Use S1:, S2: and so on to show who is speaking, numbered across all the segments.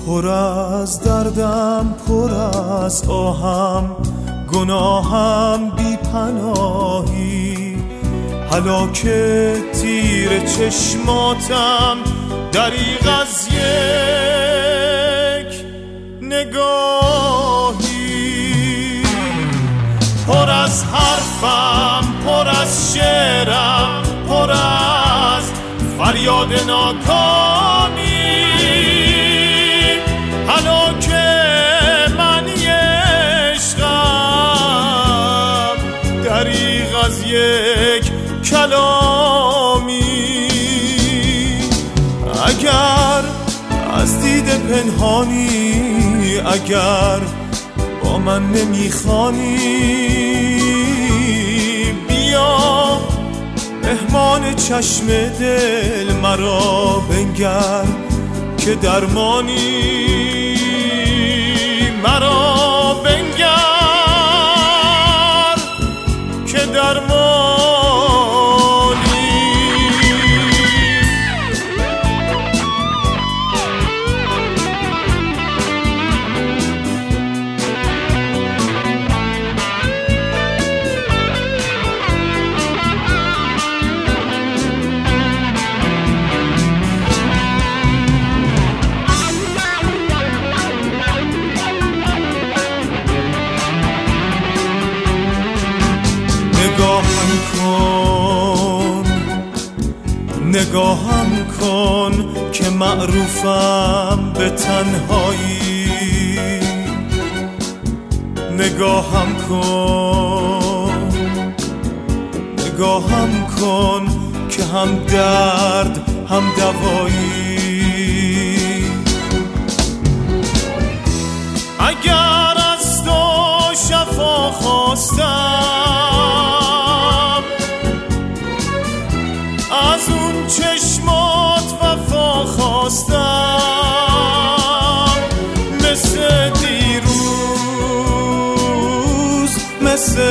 S1: پر از دردم، پر از آهم، گناهم بی پناهی. هلاک تیر چشماتم دریغ از یک نگاهی. پر از حرفم، پر از شعرم، پر از فریاد ناکامی. هلاک معنی عشقم دریغ از یک کلامی. اگر از دید پنهانی، اگر با من نمیخوانی، بیا مهمان چشم دل مرا بنگر که درمانی. مرا بنگر که درمانی. نگاهم کن که معروفم به تنهایی. نگاهم کن، نگاهم کن که هم درد هم دوایی. اگر از تو شفا خواستم، از اون چشمات وفا خواستم، مثل دیروز، مثل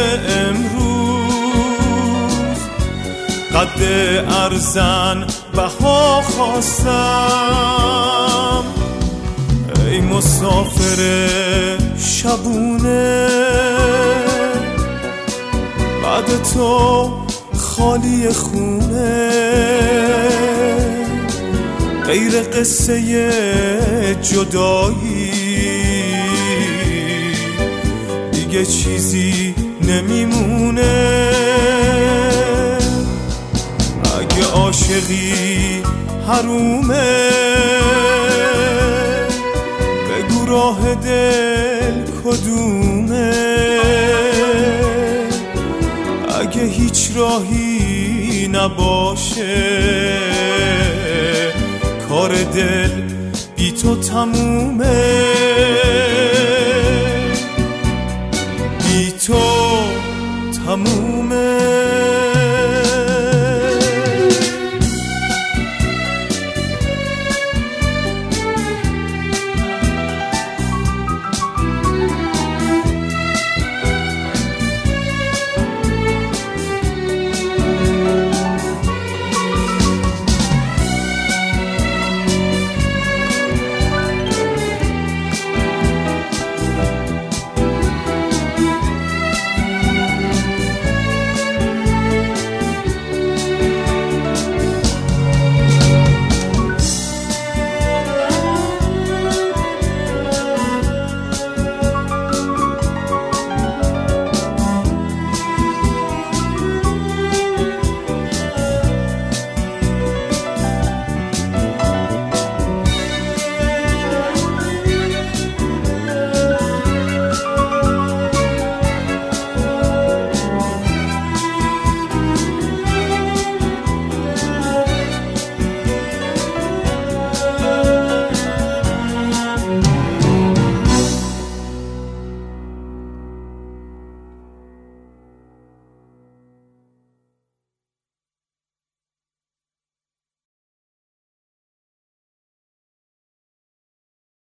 S1: امروز، قد ارزن بها خواستم. ای مسافر شبونه، بعد تو خالی خونه، غیر قصه جدایی دیگه چیزی نمیمونه. اگه عاشقی حرومه، بگو راه دل کدومه. اگه هیچ راهی نباشه، کار دل بی تو تمومه.